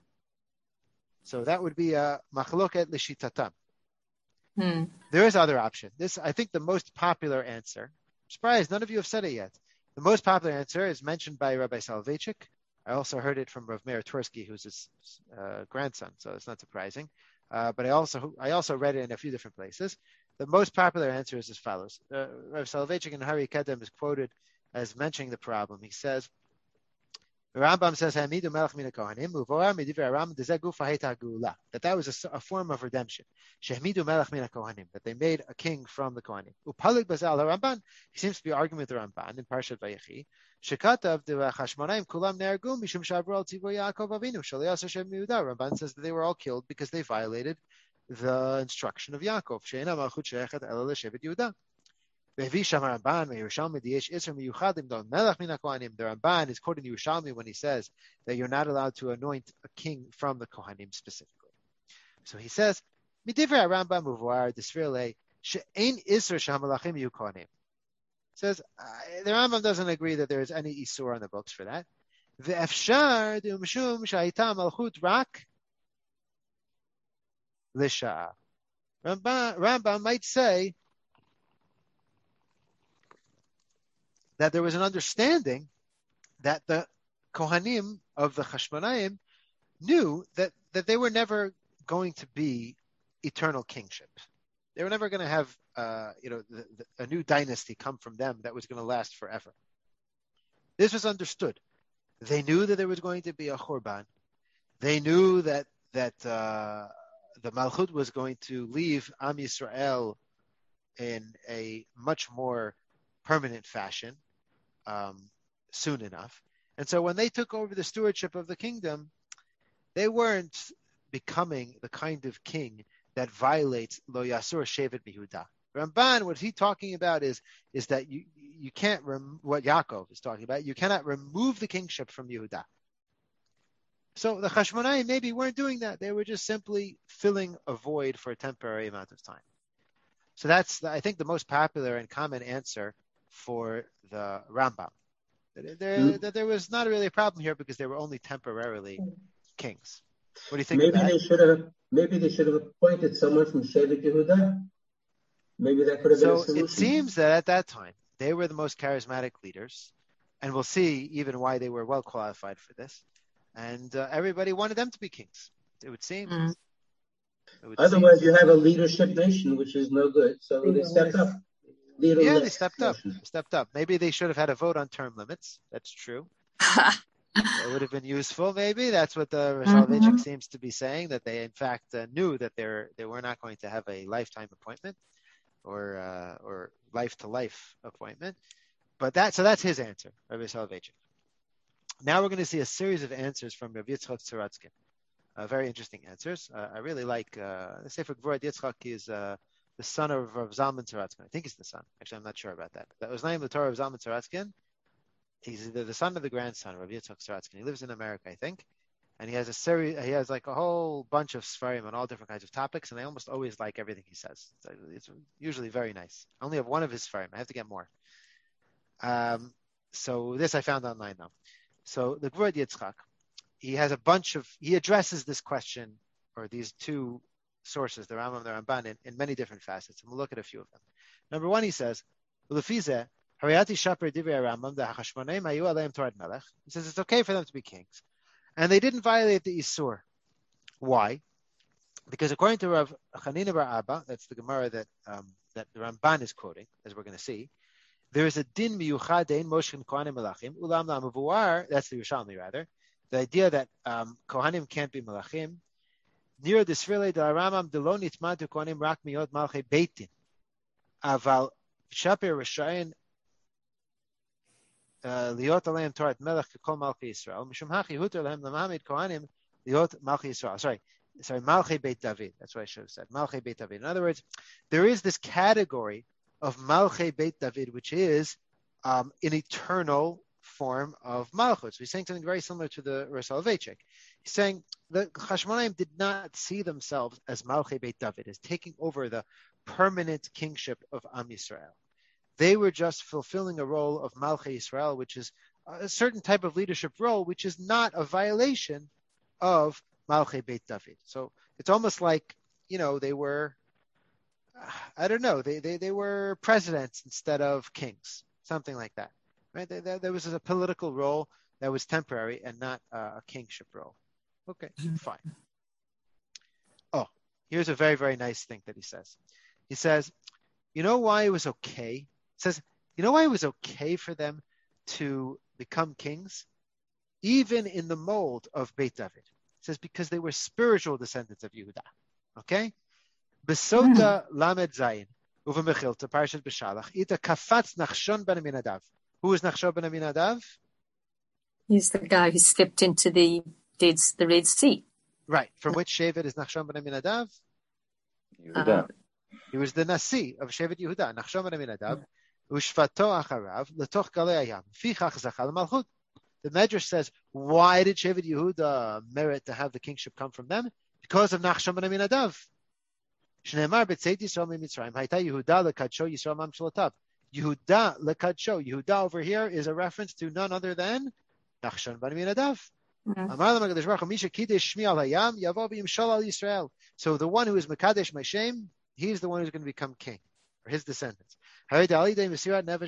Speaker 1: So that would be a machloket l'shitatam.
Speaker 4: Hmm.
Speaker 1: There is other option. This, I think, the most popular answer. I'm surprised none of you have said it yet. The most popular answer is mentioned by Rabbi Soloveitchik. I also heard it from Rav Meir Twersky, who's his uh, grandson, so it's not surprising. Uh, but I also I also read it in a few different places. The most popular answer is as follows. Uh, Rav Soloveitchik in Hari Kedem is quoted as mentioning the problem. He says, the Rambam says, "Hamidu melech min hakohanim, uvoar midivrei Rambam dezeh gufa hayta geula." That that was a, a form of redemption. Shehmidu melech min hakohanim, that they made a king from the Kohanim. Upalig bazal Ramban. He seems to be arguing with the Ramban in Parshat Vayechi. Shekatav de Chashmonaim kulam ne'argu mishum shavru al tzivur Yaakov Avinu shalei Hashem Yehuda. Ramban says that they were all killed because they violated the instruction of Yaakov. She'ena malchut sheichet ela l'shevet Yehuda. The Ramban is quoting Yerushalmi when he says that you're not allowed to anoint a king from the Kohanim specifically. So he says, says uh, the Rambam doesn't agree that there is any Isur on the books for that. Rambam, Rambam might say that there was an understanding that the Kohanim of the Chashmonaim knew that, that they were never going to be eternal kingship. They were never going to have, uh, you know, the, the, a new dynasty come from them that was going to last forever. This was understood. They knew that there was going to be a Khurban. They knew that that uh, the Malchut was going to leave Am Yisrael in a much more permanent fashion um, soon enough. And so when they took over the stewardship of the kingdom, they weren't becoming the kind of king that violates Lo Yasur Shevet Yehuda. Ramban, what he's talking about is is that you you can't rem- what Yaakov is talking about. You cannot remove the kingship from Yehuda. So the Hashmonaim maybe weren't doing that. They were just simply filling a void for a temporary amount of time. So that's the, I think the most popular and common answer for the Rambam. That there, mm-hmm. that there was not really a problem here because they were only temporarily kings. What do you think?
Speaker 2: Maybe
Speaker 1: of that?
Speaker 2: they should have. Maybe they should have appointed someone from Shevet Yehuda. Maybe that could have been
Speaker 1: so
Speaker 2: a solution.
Speaker 1: It seems that at that time they were the most charismatic leaders, and we'll see even why they were well qualified for this. And uh, everybody wanted them to be kings. It would seem.
Speaker 2: Mm.
Speaker 1: It would
Speaker 2: Otherwise,
Speaker 1: seem.
Speaker 2: you have a leadership nation, which is no good. So they stepped up. Leader
Speaker 1: yeah, they stepped up. They stepped up. Maybe they should have had a vote on term limits. That's true. It would have been useful, maybe. That's what the Rosh mm-hmm. seems to be saying, that they, in fact, uh, knew that they were, they were not going to have a lifetime appointment or uh, or life-to-life appointment. But that, so that's his answer, Rabbi Soloveitchik. Now we're going to see a series of answers from Rabbi Yitzchak Tzaratzkin. Uh, very interesting answers. Uh, I really like, uh, the Sefer Gvurah Yitzchak is uh, the son of Rav Zalman Tzaratzkin. I think he's the son. Actually, I'm not sure about that. That was named the Torah of Zalman Tzaratzkin. He's either the son or the grandson of Rabbi Yitzchak Tzaratzkin. He lives in America, I think. And he has a series, he has like a whole bunch of Sfarim on all different kinds of topics, and I almost always like everything he says. It's, it's usually very nice. I only have one of his Sfarim. I have to get more. Um, so this I found online now. So the Gvurah Yitzchak, he has a bunch of, he addresses this question, or these two sources, the Rambam and the Ramban, in, in many different facets. And we'll look at a few of them. Number one, he says, he says it's okay for them to be kings. And they didn't violate the Isur. Why? Because according to Rav Chanina bar Abba, that's the Gemara that um, that the Ramban is quoting, as we're going to see, there is a din miyuchad dein moshkin kohanim melachim ulam la'mavuar. That's the Yerushalmi rather. The idea that um, kohanim can't be melachim. Nira disfrile de Ramam de lo nitmad kohanim rak miyot malchei beitin. Aval shapir reshayin liot aleim torat melech kol malchei Yisrael. Mishum hachi huter lehem lamahamid kohanim liot malchei Yisrael. Sorry. Sorry, Malchei Beit David. That's what I should have said. Malchei Beit David. In other words, there is this category of Malchei Beit David, which is um, an eternal form of Malchut. So he's saying something very similar to the Rosh Soloveitchik. He's saying the Hashmonaim did not see themselves as Malchei Beit David, as taking over the permanent kingship of Am Yisrael. They were just fulfilling a role of Malchei Yisrael, which is a certain type of leadership role, which is not a violation of Malchei Beit David. So it's almost like, you know, they were, I don't know, they they, they were presidents instead of kings, something like that. Right? They, they, there was a political role that was temporary and not uh, a kingship role. Okay, fine. Oh, here's a very, very nice thing that he says. He says, you know why it was okay? He says, you know why it was okay for them to become kings? Even in the mold of Beit David. It says because they were spiritual descendants of Yehuda. Okay? Besota Lamed Zayin. Uva Mechilta, Parashat B'Shalach. Ita kafatz Nachshon ben Aminadav. Who is Nachshon ben Aminadav?
Speaker 4: He's the guy who stepped into the Dead, the Red Sea.
Speaker 1: Right. From which Shevet is Nachshon ben Aminadav?
Speaker 6: Yehuda.
Speaker 1: Uh, he was the Nasi of Shevet Yehuda. Nachshon ben Aminadav. Ushvato acharav letoch galei hayam. Fichach zachal malchut. The Medrash says, why did Shevet Yehuda merit to have the kingship come from them? Because of Nachshon ben Aminadav. Shneimar b'tzeit Yisrael miMitzrayim hayta Yehuda lekadsho Yisrael mam shalotav. Yehuda lekadsho. Yehuda over here is a reference to none other than Nachshon ben Aminadav. Amar l'Hakadosh Baruch Hu Misha kidesh shmi al hayam yavo v'yimshol al Yisrael. So the one who is mekadesh my shame, he's the one who's going to become king, or his descendants. How do you get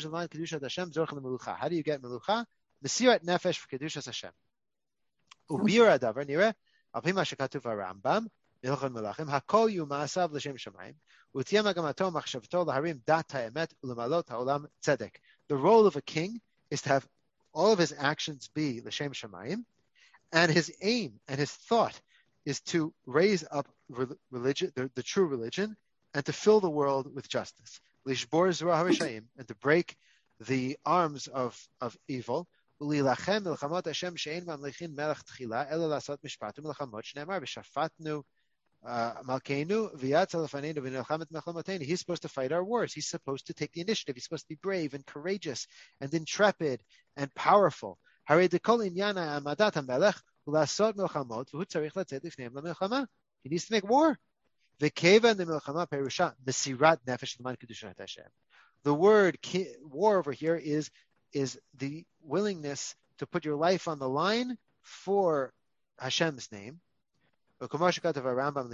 Speaker 1: melucha? Mesirat nefesh for kedushas Hashem. Ubira davar nira al pi ma shekatuv Rambam Milchon Melachim, Hakol Yu Ma'asav L'Shem Shamayim, U'tiyeh Magamato Machshavto L'Harim Dat HaEmet U'Lemalot HaOlam Tzedek. The role of a king is to have all of his actions be L'Shem Shamayim, and his aim and his thought is to raise up religion, the, the true religion, and to fill the world with justice. Lishbor Zerah HaRishayim, and to break the arms of, of evil. Ulilachem milchamot Hashem she'ein mamlechin melech tchila ela lasot mishpatu milchamot shneimar v'shafatnu malkeinu v'yatza lefanenu v'nilchamet melchamotenu. He's supposed to fight our wars. He's supposed to take the initiative. He's supposed to be brave and courageous and intrepid and powerful. Harei dekol inyana amadat hamelech ulasot milchamot v'hu tzarich latzet lifneim lamilchama. He needs to make war. V'keva the milchama perusha mesirat nefesh l'man kedushat Hashem. The word war over here is is the willingness to put your life on the line for Hashem's name. Why did Shevet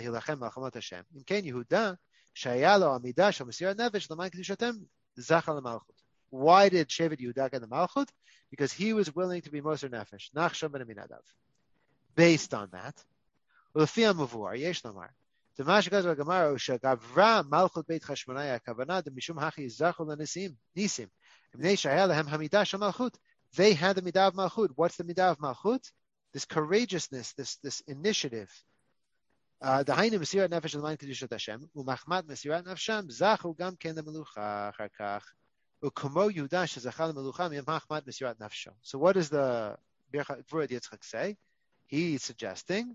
Speaker 1: Yehuda get the Malchut? Because he was willing to be Moser Nefesh. Nachshon ben Aminadav. Based on that, Ulfia Mavur, Yesh Lomar. The Mashkaz Gemara Ushagavra Malchut Beit Chashmonai Akavana the Mishum Hachi Zachul Nisim Nisim. They had the midah of malchut. What's the midah of malchut? This courageousness, this this initiative. The hainim mesirat nefesh l'man kedushat Hashem umachmat mesirat nefsham zachu gam ken lemelucha achar kach u'komo Yehuda shezachal lemelucha mimachmat mesirat nefsho. So what does the Gvurah Yitzchak say? He's suggesting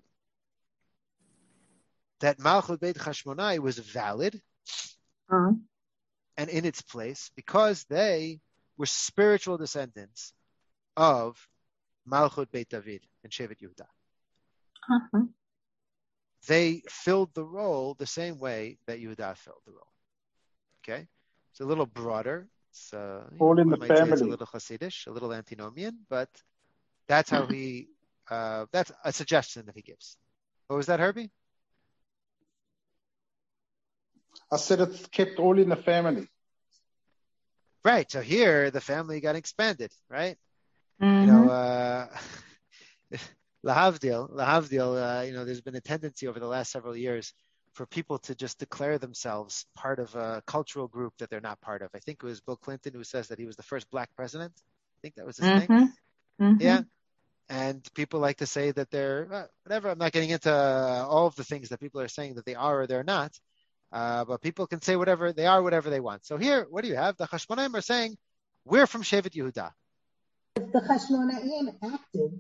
Speaker 1: that malchut beit Chashmonai was valid. Uh-huh. And in its place, because they were spiritual descendants of Malchut Beit David and Shevet Yehuda. Uh-huh. They filled the role the same way that Yehuda filled the role. Okay? It's a little broader. It's, uh,
Speaker 5: All in the family.
Speaker 1: It's a little Hasidish, a little antinomian, but that's how he, uh, that's a suggestion that he gives. What was that, Herbie?
Speaker 5: I said it's kept all in the family.
Speaker 1: Right. So here the family got expanded, right?
Speaker 4: Mm-hmm.
Speaker 1: You know, uh, lahavdil, lahavdil. Uh, you know, there's been a tendency over the last several years for people to just declare themselves part of a cultural group that they're not part of. I think it was Bill Clinton who says that he was the first black president. I think that was his
Speaker 4: mm-hmm.
Speaker 1: thing.
Speaker 4: Mm-hmm.
Speaker 1: Yeah. And people like to say that they're uh, whatever. I'm not getting into uh, all of the things that people are saying that they are or they're not. Uh, but people can say whatever they are, whatever they want. So here, what do you have? The Chashmonaim are saying, we're from Shevet Yehuda.
Speaker 3: The Chashmonaim acted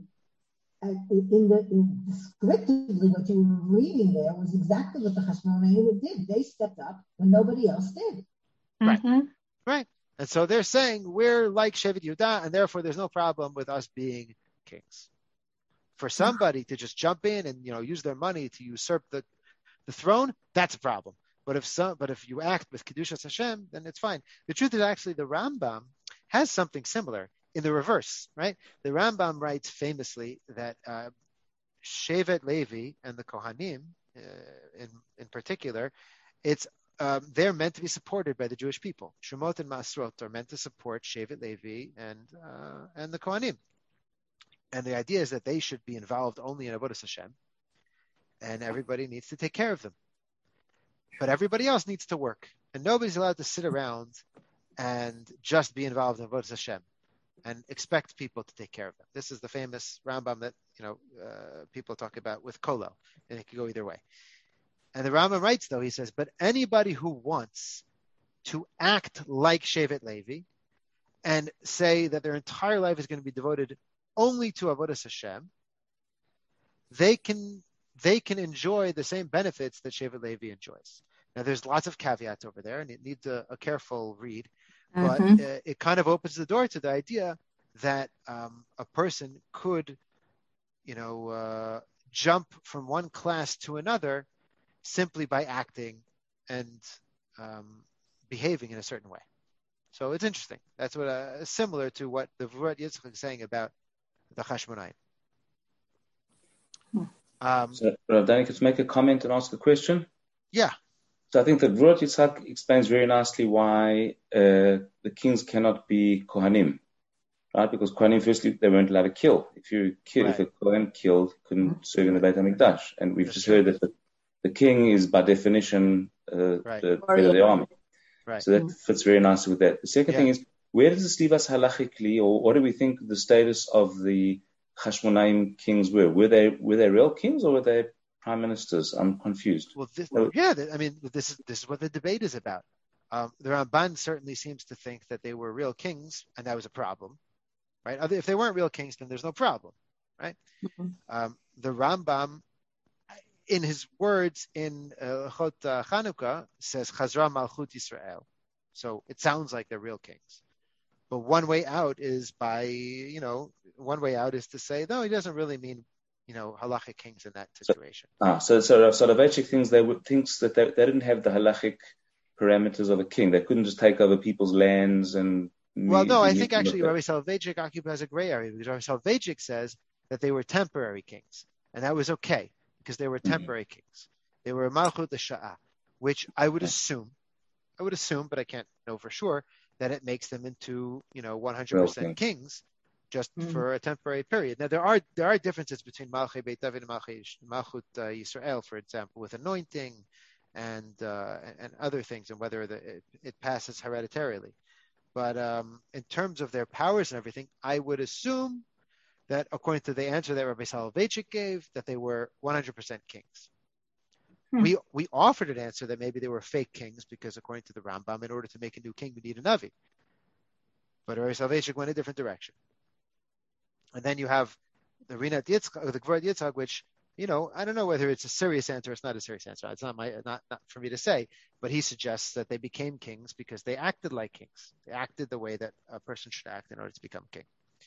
Speaker 3: in the in descriptively what you were reading there was exactly what the Chashmonaim did. They stepped up when nobody else did.
Speaker 1: Right,
Speaker 4: mm-hmm.
Speaker 1: right. And so they're saying we're like Shevet Yehuda, and therefore there's no problem with us being kings. For somebody to just jump in and you know use their money to usurp the, the throne, that's a problem. But if some, but if you act with Kedushas Hashem, then it's fine. The truth is actually the Rambam has something similar in the reverse, right? The Rambam writes famously that uh, Shevet Levi and the Kohanim, uh, in in particular, it's um, they're meant to be supported by the Jewish people. Shemot and Masrot are meant to support Shevet Levi and uh, and the Kohanim, and the idea is that they should be involved only in Avodas Hashem, and everybody needs to take care of them. But everybody else needs to work, and nobody's allowed to sit around and just be involved in Avodas Hashem and expect people to take care of them. This is the famous Rambam that you know uh, people talk about with Kolo, and it could go either way. And the Rambam writes, though, he says, but anybody who wants to act like Shevet Levi and say that their entire life is going to be devoted only to Avodas Hashem, they can they can enjoy the same benefits that Shevet Levi enjoys. Now, there's lots of caveats over there, and it needs a, a careful read, but
Speaker 4: mm-hmm.
Speaker 1: uh, it kind of opens the door to the idea that um, a person could, you know, uh, jump from one class to another simply by acting and um, behaving in a certain way. So it's interesting. That's what uh, similar to what the Gvurah Yitzchak is saying about the Chashmonaim.
Speaker 4: Hmm.
Speaker 1: Um,
Speaker 6: so, Rav Danny, could you make a comment and ask a question?
Speaker 1: Yeah.
Speaker 6: So I think that Gvurah Yitzchak explains very nicely why uh, the kings cannot be Kohanim, right? Because Kohanim, firstly, they weren't allowed to kill. If you kill,
Speaker 1: right.
Speaker 6: if a Kohen killed, couldn't serve in the Beit HaMikdash. And we've
Speaker 1: That's
Speaker 6: just
Speaker 1: true.
Speaker 6: heard that the, the king is by definition uh,
Speaker 1: Right.
Speaker 6: the head of the army.
Speaker 1: Right.
Speaker 6: So that
Speaker 4: Mm.
Speaker 6: fits very nicely with that. The second
Speaker 1: Yeah.
Speaker 6: thing is, where does this leave us halachically, or what do we think the status of the Hashmonaim kings were? Were they were they real kings or were they prime ministers? I'm confused.
Speaker 1: Well, this,
Speaker 6: No.
Speaker 1: yeah, th- I mean, this is this is what the debate is about. Um, the Ramban certainly seems to think that they were real kings, and that was a problem, right? Other- If they weren't real kings, then there's no problem, right?
Speaker 4: Mhm.
Speaker 1: Um, the Rambam, in his words in uh, Chot uh, Chanukah, says Chazra Malchut Yisrael. So it sounds like they're real kings. But one way out is by, you know, one way out is to say, no, he doesn't really mean, you know, halachic kings in that situation.
Speaker 6: Ah, so so Soloveitchik thinks they would thinks that they, they didn't have the halachic parameters of a king. They couldn't just take over people's lands and.
Speaker 1: Well, no,
Speaker 6: me-
Speaker 1: I
Speaker 6: me-
Speaker 1: think
Speaker 6: me-
Speaker 1: actually Rabbi Soloveitchik occupies a gray area because Rabbi Soloveitchik says that they were temporary kings, and that was okay because they were temporary kings. They were Malchut Sha'ah, which I would assume, I would assume, but I can't know for sure, that it makes them into, you know, one hundred percent
Speaker 6: Well,
Speaker 1: kings just
Speaker 4: Mm.
Speaker 1: for a temporary period. Now, there are there are differences between Malchut Beit David and Malchut, Malchut uh, Yisrael, for example, with anointing and uh, and, and other things, and whether the, it, it passes hereditarily. But um, in terms of their powers and everything, I would assume that according to the answer that Rabbi Soloveitchik gave, that they were one hundred percent kings.
Speaker 4: Hmm.
Speaker 1: We we offered an answer that maybe they were fake kings because according to the Rambam, in order to make a new king, we need a Navi. But Rabbi Soloveitchik went a different direction. And then you have the Rinat Yitzchak, the Gvurah Yitzchak, which, you know, I don't know whether it's a serious answer or it's not a serious answer. It's not my not, not for me to say, but he suggests that they became kings because they acted like kings. They acted the way that a person should act in order to become king.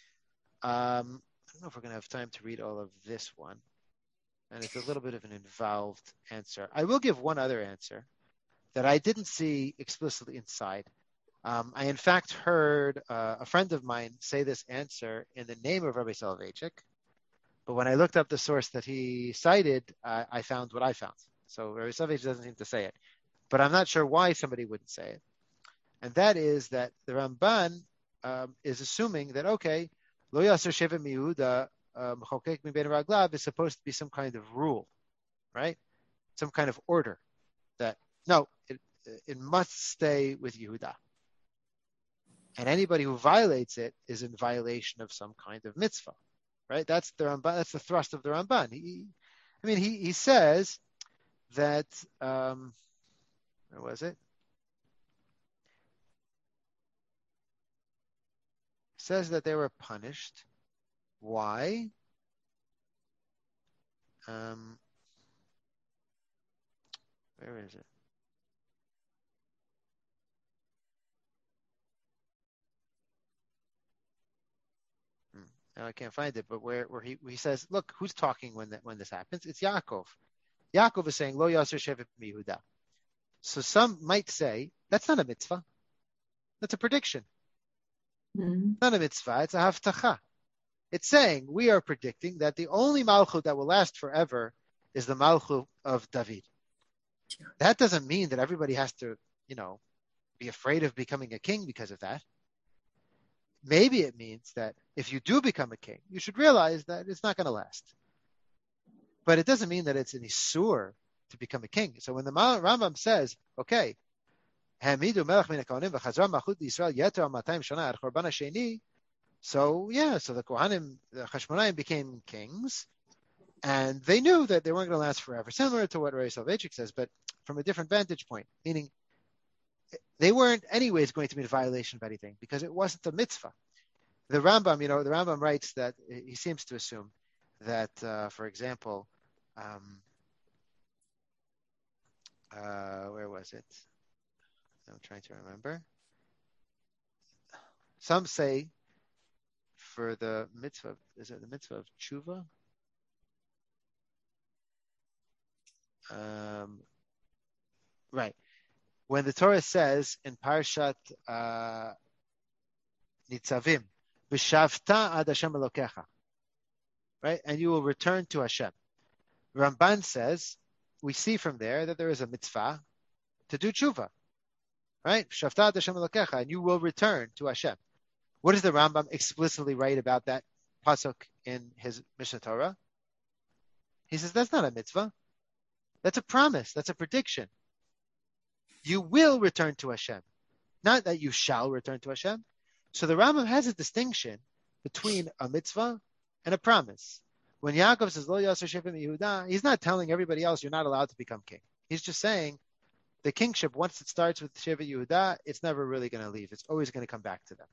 Speaker 1: Um, I don't know if we're going to have time to read all of this one. And it's a little bit of an involved answer. I will give one other answer that I didn't see explicitly inside. Um, I, in fact, heard uh, a friend of mine say this answer in the name of Rabbi Soloveitchik. But when I looked up the source that he cited, uh, I found what I found. So Rabbi Soloveitchik doesn't seem to say it. But I'm not sure why somebody wouldn't say it. And that is that the Ramban um, is assuming that, okay, Lo Yaser Sheva Miyehuda Mechokek Mibein Raglav is supposed to be some kind of rule, right? Some kind of order that, no, it, it must stay with Yehuda. And anybody who violates it is in violation of some kind of mitzvah, right? That's the Ramban. That's the thrust of the Ramban. He, I mean, he, he says that, um, where was it? He says that they were punished. Why? Um, where is it? Hmm. Now I can't find it, but where, where he, he says, look, who's talking when that when this happens? It's Yaakov. Yaakov is saying, Lo Yaser Shevet Miyehuda. So some might say, that's not a mitzvah. That's a prediction.
Speaker 4: Mm.
Speaker 1: It's not a mitzvah, it's a haftacha. It's saying, we are predicting that the only malchut that will last forever is the malchut of David. That doesn't mean that everybody has to, you know, be afraid of becoming a king because of that. Maybe it means that if you do become a king, you should realize that it's not going to last. But it doesn't mean that it's an isur to become a king. So when the Rambam says, okay, so yeah, so the Kohanim, the Hashmonaim became kings, and they knew that they weren't going to last forever, similar to what Rabbi Soloveitchik says, but from a different vantage point, meaning they weren't anyways going to be in violation of anything because it wasn't a mitzvah. The Rambam, you know, the Rambam writes that he seems to assume that, uh, for example, um, uh, where was it? I'm trying to remember. Some say for the mitzvah, is it the mitzvah of tshuva? Um, right. When the Torah says in Parshat uh, Nitzavim, V'shavta ad Hashem Elokecha, right? And you will return to Hashem. Ramban says, we see from there that there is a mitzvah to do tshuva, right? V'shavta ad Hashem Elokecha, and you will return to Hashem. What does the Rambam explicitly write about that pasuk in his Mishnah Torah? He says, that's not a mitzvah. That's a promise. That's a prediction. You will return to Hashem. Not that you shall return to Hashem. So the Rambam has a distinction between a mitzvah and a promise. When Yaakov says, Lo Yasser Shefet Yehuda, he's not telling everybody else you're not allowed to become king. He's just saying the kingship, once it starts with Shefet Yehuda, it's never really going to leave. It's always going to come back to them.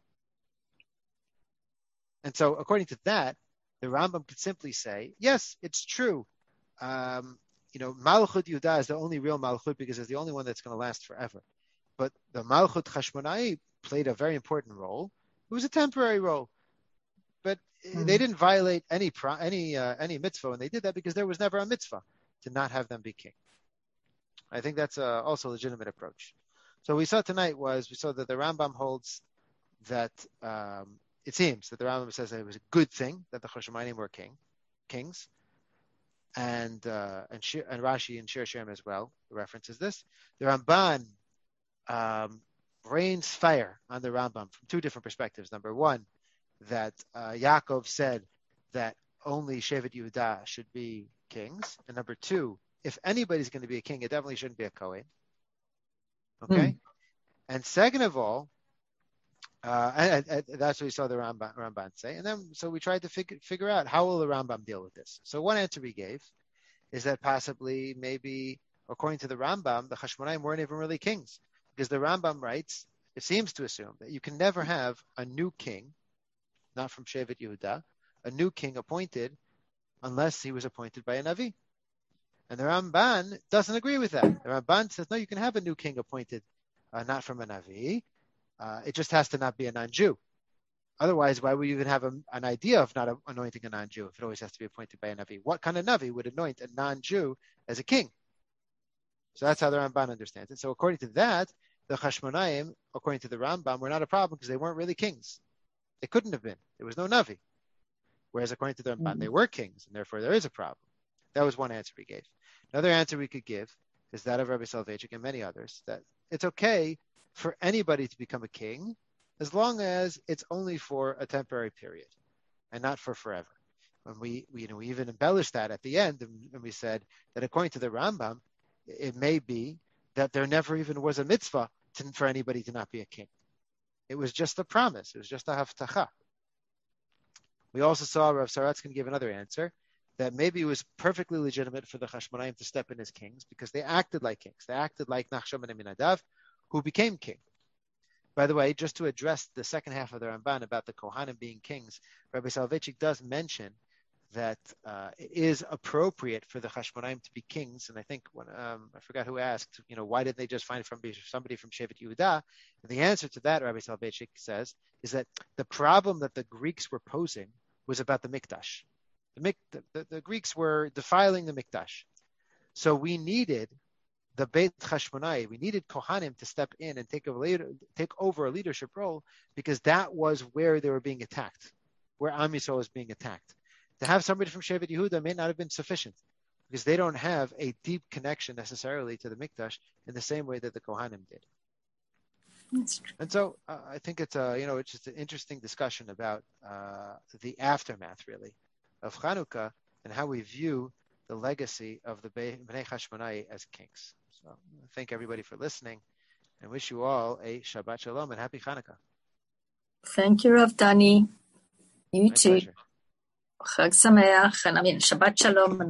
Speaker 1: And so according to that, the Rambam could simply say, yes, it's true. Um, you know, Malchut Yehuda is the only real Malchut because it's the only one that's going to last forever. But the Malchut Chashmonai played a very important role. It was a temporary role. But mm-hmm. they didn't violate any pro, any uh, any mitzvah, and they did that because there was never a mitzvah to not have them be king. I think that's uh, also a legitimate approach. So what we saw tonight was, we saw that the Rambam holds that um, it seems that the Rambam says that it was a good thing that the Chashmonaim were king, kings, and uh, and, Shir, and Rashi and Shir Hashirim as well references this. The Ramban um, rains fire on the Rambam from two different perspectives. Number one, that uh, Yaakov said that only Shevet Yehuda should be kings, and number two, if anybody's going to be a king, it definitely shouldn't be a Kohen. Okay, mm. And second of all, uh, and, and that's what we saw the Ramban, Ramban say. And then, so we tried to figure, figure out how will the Rambam deal with this. So one answer we gave is that possibly, maybe, according to the Rambam, the Chashmonaim weren't even really kings, because the Rambam writes, it seems to assume that you can never have a new king, not from Shevet Yehuda, a new king appointed unless he was appointed by a Navi. And the Ramban doesn't agree with that. The Ramban says, no, you can have a new king appointed uh, not from a Navi. Uh, it just has to not be a non-Jew. Otherwise, why would you even have a, an idea of not a, anointing a non-Jew if it always has to be appointed by a Navi? What kind of Navi would anoint a non-Jew as a king? So that's how the Ramban understands it. So according to that, the Chashmonaim, according to the Rambam, were not a problem because they weren't really kings. They couldn't have been. There was no Navi. Whereas according to the Ramban, mm-hmm. they were kings, and therefore there is a problem. That was one answer we gave. Another answer we could give is that of Rabbi Soloveitchik and many others, that it's okay for anybody to become a king as long as it's only for a temporary period and not for forever. And we, we, you know, we even embellished that at the end, and, and we said that according to the Rambam, it may be that there never even was a mitzvah to, for anybody to not be a king. It was just a promise. It was just a haftacha. We also saw Rav Saratskin give another answer, that maybe it was perfectly legitimate for the Chashmonaim to step in as kings because they acted like kings. They acted like Nachshon and Aminadav, who became king. By the way, just to address the second half of the Ramban about the Kohanim being kings, Rabbi Soloveitchik does mention that uh, it is appropriate for the Chashmonaim to be kings. And I think, when um, I forgot who asked, you know, why didn't they just find from somebody from Shevet Yehuda? And the answer to that, Rabbi Soloveitchik says, is that the problem that the Greeks were posing was about the Mikdash. The, the, the Greeks were defiling the Mikdash. So we needed the Beit Chashmonai, we needed Kohanim to step in and take over, take over a leadership role, because that was where they were being attacked, where Am Yisrael was being attacked. To have somebody from Shevet Yehuda may not have been sufficient, because they don't have a deep connection necessarily to the Mikdash in the same way that the Kohanim did.
Speaker 4: That's true.
Speaker 1: And so uh, I think it's a, you know, it's just an interesting discussion about uh, the aftermath, really, of Chanukah and how we view the legacy of the Bnei Chashmonai as kings. So thank everybody for listening, and wish you all a Shabbat Shalom and happy Chanukah.
Speaker 4: Thank you, Rav Dani. You
Speaker 1: My
Speaker 4: too.
Speaker 1: pleasure.
Speaker 4: Chag Sameach, and I mean Shabbat Shalom.